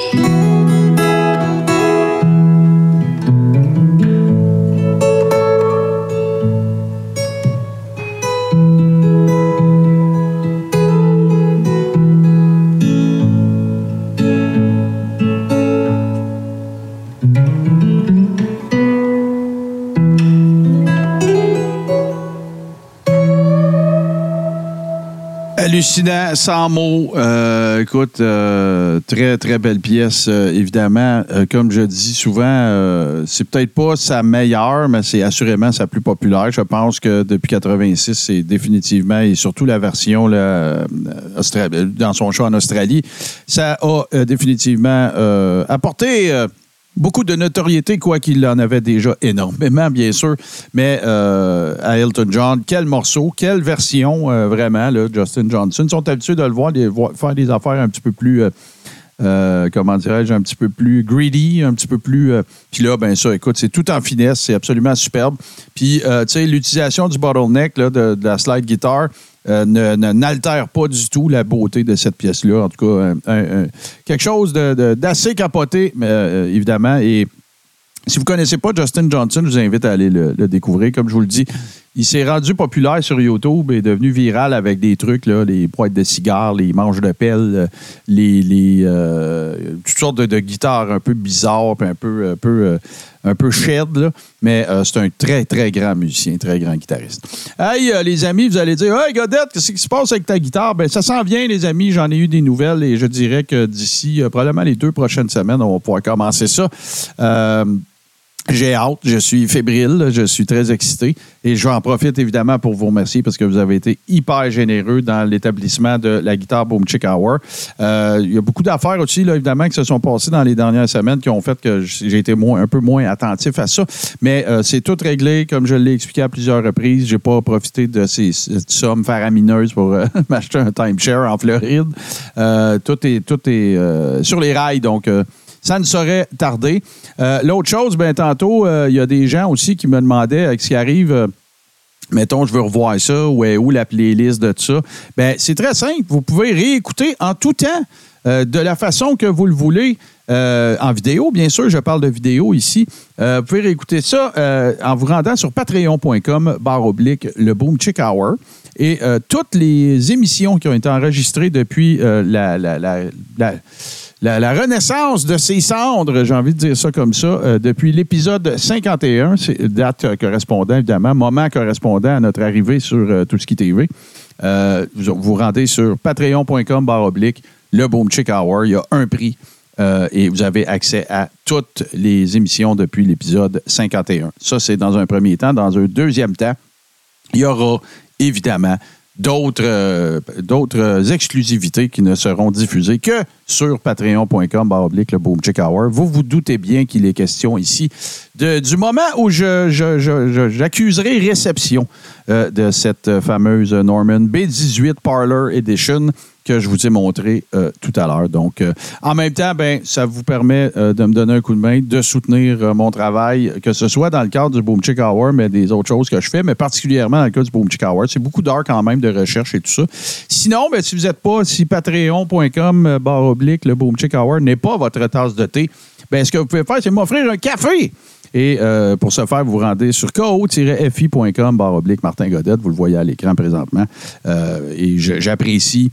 Hallucinant, sans mots. Euh, écoute, euh, très, très belle pièce, euh, évidemment. Euh, comme je dis souvent, euh, c'est peut-être pas sa meilleure, mais c'est assurément sa plus populaire. Je pense que depuis quatre-vingt-six, c'est définitivement, et surtout la version là, euh, Austra- dans son show en Australie, ça a euh, définitivement euh, apporté... Euh, beaucoup de notoriété, quoi qu'il en avait déjà énormément, bien sûr. Mais euh, à Elton John, quel morceau, quelle version, euh, vraiment, là, Justin Johnson. Ils sont habitués de le voir, de voir faire des affaires un petit peu plus, euh, euh, comment dirais-je, un petit peu plus greedy, un petit peu plus... Euh, puis là, ben ça, écoute, c'est tout en finesse, c'est absolument superbe. Puis, euh, tu sais, l'utilisation du bottleneck, là, de, de la slide guitar, Euh, ne, ne, n'altère pas du tout la beauté de cette pièce-là. En tout cas, un, un, un, quelque chose de, de, d'assez capoté, mais, euh, évidemment. Et si vous ne connaissez pas Justin Johnson, je vous invite à aller le, le découvrir. Comme je vous le dis, il s'est rendu populaire sur YouTube et est devenu viral avec des trucs, là, les boîtes de cigares, les manches de pelle, les, les, euh, toutes sortes de, de guitares un peu bizarres, puis un peu, un peu, euh, un peu shed, là. Mais euh, c'est un très, très grand musicien, très grand guitariste. Hey, euh, les amis, vous allez dire, « Hey, Godette, qu'est-ce qui se passe avec ta guitare? » Ben, ça s'en vient, les amis. J'en ai eu des nouvelles et je dirais que d'ici euh, probablement les deux prochaines semaines, on va pouvoir commencer ça. Euh, J'ai hâte, je suis fébrile, je suis très excité et j'en profite évidemment pour vous remercier parce que vous avez été hyper généreux dans l'établissement de la guitare Boom Chick Hour. Euh, il y a beaucoup d'affaires aussi, là, évidemment, qui se sont passées dans les dernières semaines qui ont fait que j'ai été moins, un peu moins attentif à ça. Mais euh, c'est tout réglé, comme je l'ai expliqué à plusieurs reprises. Je n'ai pas profité de ces sommes faramineuses pour euh, m'acheter un timeshare en Floride. Euh, tout est, tout est euh, sur les rails, donc... Euh, ça ne saurait tarder. Euh, l'autre chose, bien, tantôt, il euh, y a des gens aussi qui me demandaient avec ce qui arrive, euh, mettons, je veux revoir ça, où est où la playlist de ça. Bien, c'est très simple. Vous pouvez réécouter en tout temps, euh, de la façon que vous le voulez, euh, en vidéo, bien sûr, je parle de vidéo ici. Euh, vous pouvez réécouter ça euh, en vous rendant sur patreon.com barre oblique le Boom Chick Hour. Et euh, toutes les émissions qui ont été enregistrées depuis euh, la... la, la, la La, la renaissance de ces cendres, j'ai envie de dire ça comme ça, euh, depuis l'épisode cinquante et un, c'est date euh, correspondant, évidemment, moment correspondant à notre arrivée sur euh, Tout-ce-qui T V. Euh, vous vous rendez sur patreon.com barre oblique, le Boom Chick Hour. Il y a un prix euh, et vous avez accès à toutes les émissions depuis l'épisode cinquante et un. Ça, c'est dans un premier temps. Dans un deuxième temps, il y aura évidemment D'autres, euh, d'autres exclusivités qui ne seront diffusées que sur patreon.com barre oblique le Boom Chick Hour. Vous vous doutez bien qu'il est question ici de, du moment où je, je, je, je, j'accuserai réception euh, de cette fameuse Norman B dix-huit Parlor Edition que je vous ai montré euh, tout à l'heure. Donc, euh, en même temps, ben, ça vous permet euh, de me donner un coup de main, de soutenir euh, mon travail, que ce soit dans le cadre du Boom Chick Hour, mais des autres choses que je fais, mais particulièrement dans le cas du Boom Chick Hour. C'est beaucoup d'heures quand même de recherche et tout ça. Sinon, ben, si vous n'êtes pas, si patreon.com barre oblique le Boom Chick Hour n'est pas votre tasse de thé, ben, ce que vous pouvez faire, c'est m'offrir un café. Et euh, pour ce faire, vous vous rendez sur ko-fi.com barre oblique Martin Godette. Vous le voyez à l'écran présentement. Euh, et je, j'apprécie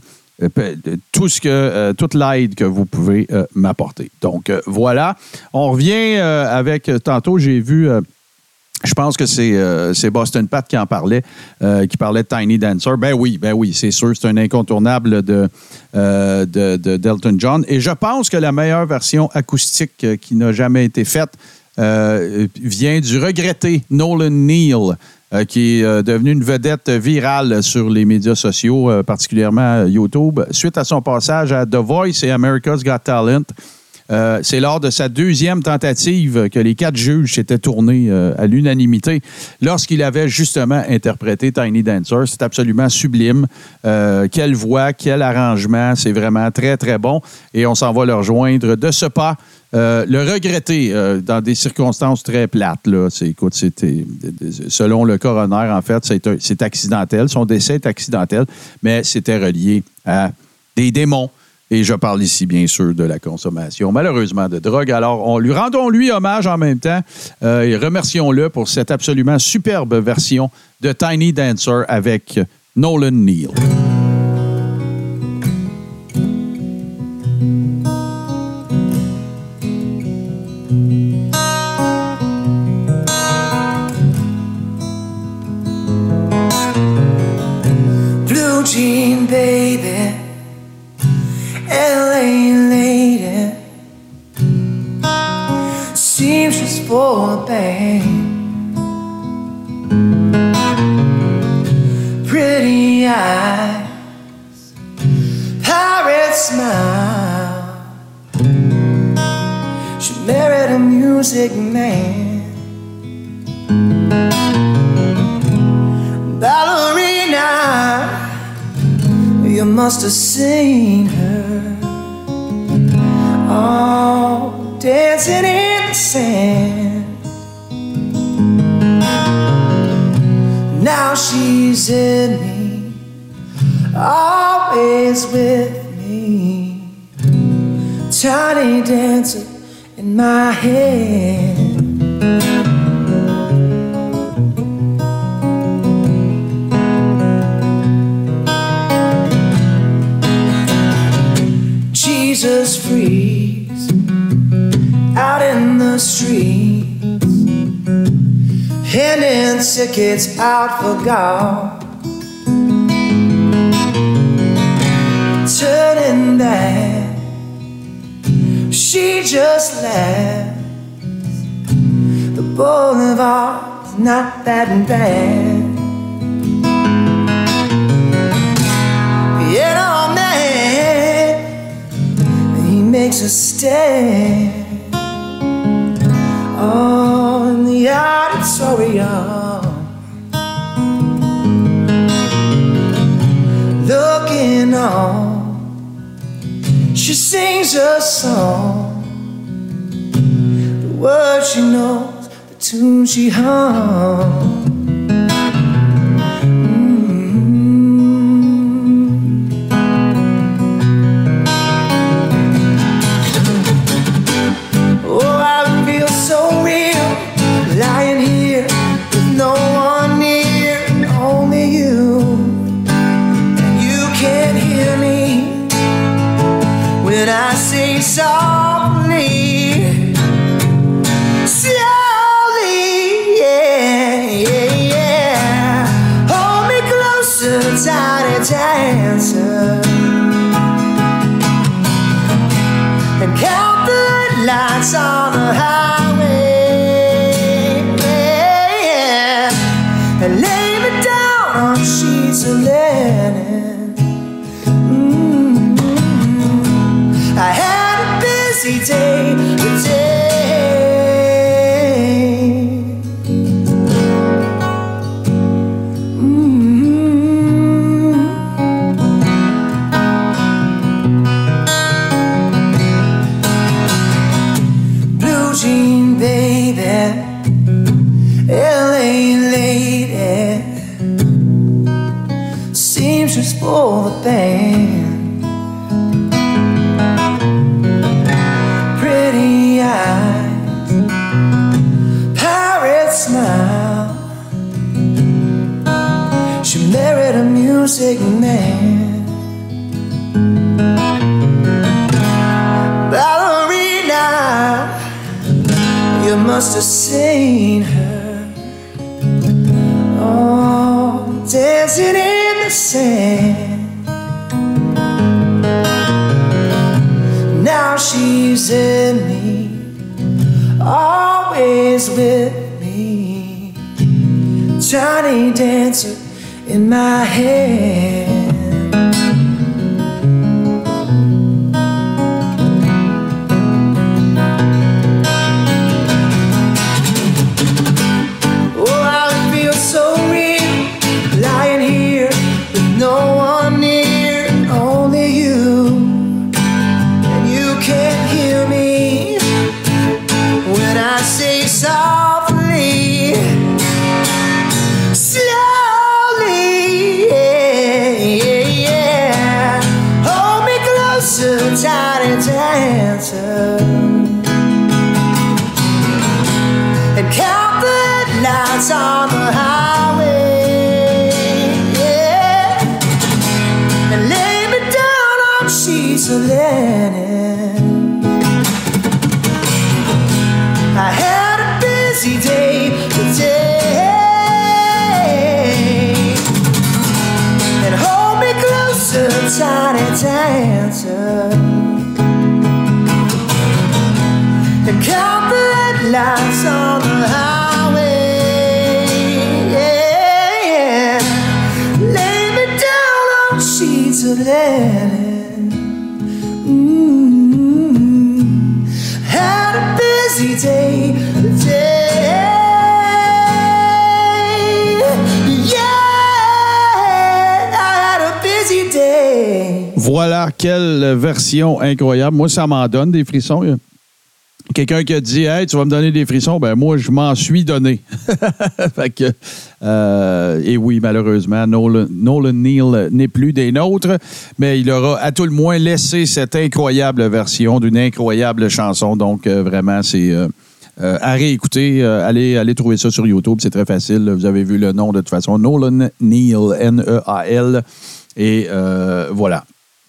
tout ce que, euh, toute l'aide que vous pouvez euh, m'apporter. Donc, euh, voilà. On revient euh, avec, tantôt, j'ai vu, euh, je pense que c'est, euh, c'est Boston Pat qui en parlait, euh, qui parlait de Tiny Dancer. Ben oui, ben oui, c'est sûr, c'est un incontournable de, euh, de, de, d'Elton John. Et je pense que la meilleure version acoustique euh, qui n'a jamais été faite euh, vient du regretté Nolan Neal, Euh, qui est euh, devenu une vedette virale sur les médias sociaux, euh, particulièrement YouTube, suite à son passage à The Voice et America's Got Talent. Euh, c'est lors de sa deuxième tentative que les quatre juges s'étaient tournés euh, à l'unanimité lorsqu'il avait justement interprété Tiny Dancer. C'est absolument sublime. Euh, quelle voix, quel arrangement. C'est vraiment très, très bon. Et on s'en va le rejoindre de ce pas. Euh, le regretter euh, dans des circonstances très plates. Là. C'est, écoute, c'était, selon le coroner, en fait, c'est, c'est accidentel. Son décès est accidentel, mais c'était relié à des démons Et je parle ici, bien sûr, de la consommation, malheureusement, de drogue. Alors, on lui rendons-lui hommage en même temps euh, et remercions-le pour cette absolument superbe version de Tiny Dancer avec Nolan Neal. Blue jean baby, L A lady, seems she's full of pain. Pretty eyes, pirate smile. She married a music man. Ballerina, you must have seen her, oh, dancing in the sand. Now she's in me, always with me, tiny dancer in my head. Jesus freeze out in the streets, handing tickets out for God, turning back, she just laughs. The boulevard's not that bad. Piano man, he makes a stand. Oh, in the auditorium, looking on, she sings a song, the words she knows, the tune she hums. Lying here with no one near, only you. And you can't hear me when I sing softly, slowly, yeah, yeah, yeah. Hold me closer, tiny dancer, and count the lights on the highway. And lay me down on sheets of linen. Mm-hmm. I had a busy day today. Mm-hmm. Blue jean baby, L A lady, seems she's full of pain. Pretty eyes, pirate smile. She married a music man. Ballerina, you must have seen her, oh, dancing in the sand. Now she's in me, always with me, tiny dancer in my head. Softly, slowly, yeah, count the headlights on the highway, yeah, and lay me down on sheets of linen. I had a busy day today, and hold me closer, tiny dancer, and count the headlights on the highway, yeah, lay me down on sheets of linen. Mm-hmm. Had a busy day today, yeah, I had a busy day. Voilà, quelle version incroyable. Moi, ça m'en donne des frissons. Quelqu'un qui a dit « Hey, tu vas me donner des frissons », ben moi, je m'en suis donné. Fait que, euh, et oui, malheureusement, Nolan, Nolan Neal n'est plus des nôtres, mais il aura à tout le moins laissé cette incroyable version d'une incroyable chanson. Donc, euh, vraiment, c'est euh, euh, à réécouter. Euh, allez, allez trouver ça sur YouTube, c'est très facile. Vous avez vu le nom de toute façon. Nolan Neal, N E A L. Et euh, voilà.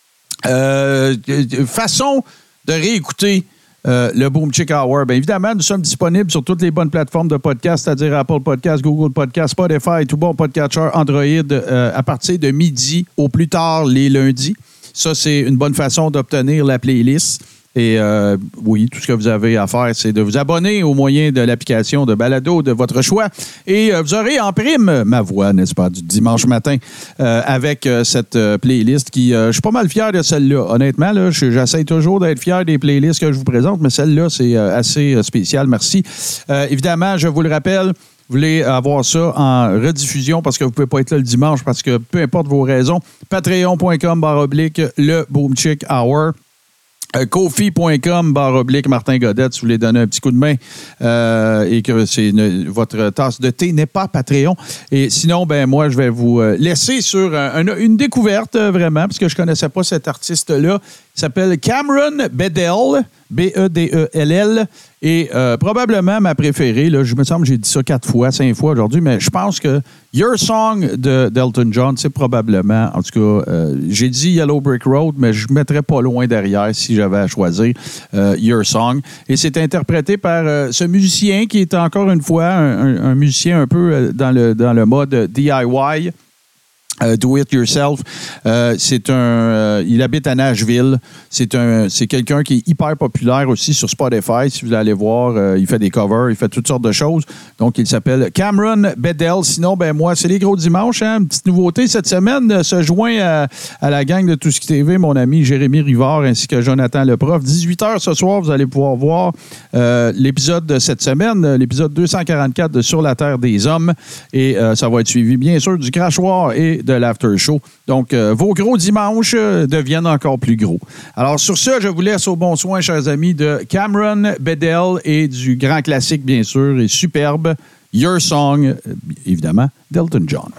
Euh, façon de réécouter Euh, le Boom Chick Hour. Bien évidemment, nous sommes disponibles sur toutes les bonnes plateformes de podcast, c'est-à-dire Apple Podcast, Google Podcast, Spotify, tout bon podcatcher, Android, euh, à partir de midi au plus tard les lundis. Ça, c'est une bonne façon d'obtenir la playlist. Et euh, oui, tout ce que vous avez à faire, c'est de vous abonner au moyen de l'application de balado de votre choix. Et euh, vous aurez en prime ma voix, n'est-ce pas, du dimanche matin euh, avec euh, cette euh, playlist qui... Euh, je suis pas mal fier de celle-là. Honnêtement, là, j'essaie toujours d'être fier des playlists que je vous présente, mais celle-là, c'est euh, assez euh, spécial. Merci. Euh, évidemment, je vous le rappelle, vous voulez avoir ça en rediffusion parce que vous ne pouvez pas être là le dimanche parce que peu importe vos raisons, patreon.com barre oblique le Boom Chick Hour. Euh, Kofi.com barre oblique Martin Godette, si vous voulez donner un petit coup de main euh, et que c'est une, votre tasse de thé n'est pas Patreon. Et sinon, ben moi, je vais vous laisser sur un, un, une découverte, vraiment, parce que je ne connaissais pas cet artiste-là. Il s'appelle Cameron Bedell, B E D E L L. Et euh, probablement ma préférée, là, je me semble que j'ai dit ça quatre fois, cinq fois aujourd'hui, mais je pense que Your Song de d'Elton John, c'est probablement, en tout cas, euh, j'ai dit Yellow Brick Road, mais je ne mettrais pas loin derrière si j'avais à choisir euh, Your Song. Et c'est interprété par euh, ce musicien qui est encore une fois un, un, un musicien un peu dans le, dans le mode D I Y. Uh, do it yourself. Euh, c'est un, euh, il habite à Nashville. C'est un, c'est quelqu'un qui est hyper populaire aussi sur Spotify. Si vous allez voir, euh, il fait des covers, il fait toutes sortes de choses. Donc, il s'appelle Cameron Bedell. Sinon, ben moi, c'est les gros dimanches. Hein? Une petite nouveauté cette semaine euh, se joint à, à la gang de Tout ce qui T V, mon ami Jérémy Rivard ainsi que Jonathan Leprof. dix-huit heures ce soir, vous allez pouvoir voir euh, l'épisode de cette semaine, l'épisode deux cent quarante-quatre de Sur la Terre des Hommes. Et euh, ça va être suivi, bien sûr, du crachoir et de l'after show. Donc, euh, vos gros dimanches euh, deviennent encore plus gros. Alors, sur ce, je vous laisse au bon soin, chers amis, de Cameron Bedell et du grand classique, bien sûr, et superbe, Your Song, euh, évidemment, d'Elton John.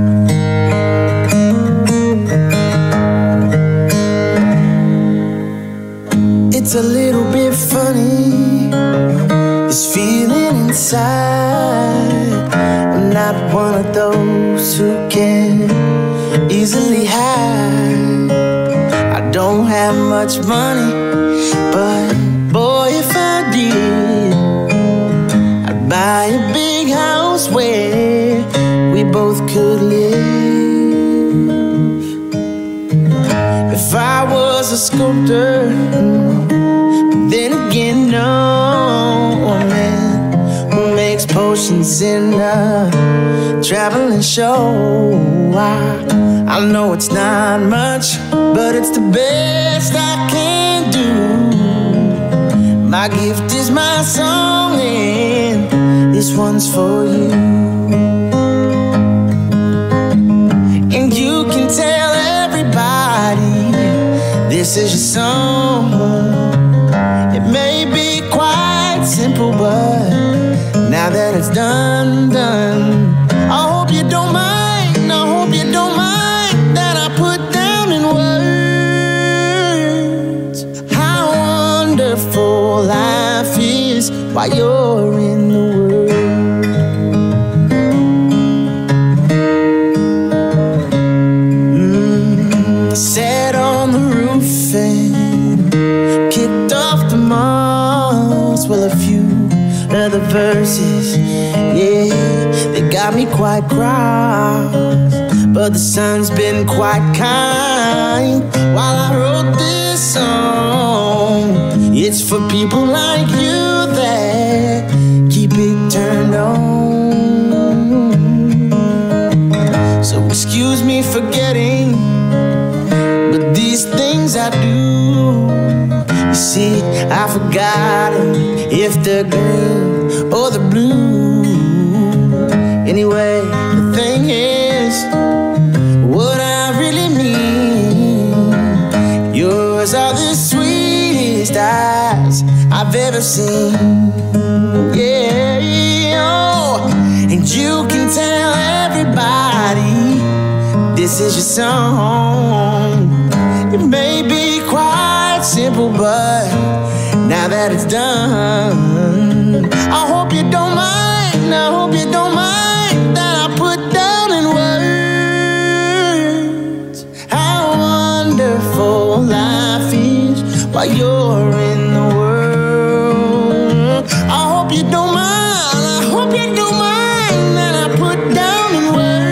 It's a little bit funny, this feeling inside. I'm not one of those who can easily hide. I don't have much money, but boy, if I did, I'd buy a big house where we both could live. If I was a sculptor, then again, no man who makes potions in a traveling show. I, I know it's not much, but it's the best I can do. My gift is my song, and this one's for you. And you can tell everybody this is your song. It may be quite simple, but now that it's done, done, I hope you don't mind, I hope you don't mind that I put down in words how wonderful life is while you're in the world. chords, well, a few of the verses, yeah, they got me quite cross. But the sun's been quite kind while I wrote this song. It's for people like you that keep it turned on. So excuse me for getting, but these things I do, you see, I forgot if they're green or the blue. Anyway, the thing is, what I really mean, yours are the sweetest eyes I've ever seen. Yeah, oh, and you can tell everybody this is your song. It may be quite simple, but now that it's done, I hope you don't mind, I hope you don't mind that I put down in words how wonderful life is while you're in the world. I hope you don't mind, I hope you don't mind that I put down in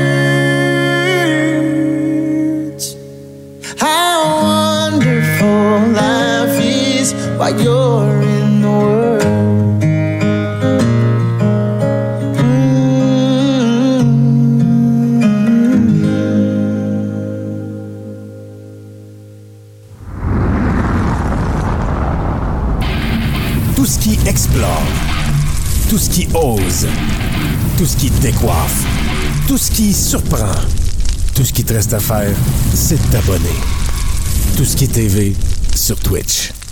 words how wonderful life is while you're in the world. Tout ce qui explore, tout ce qui ose, tout ce qui décoiffe, tout ce qui surprend, tout ce qui te reste à faire, c'est de t'abonner. Tout ce qui est T V sur Twitch.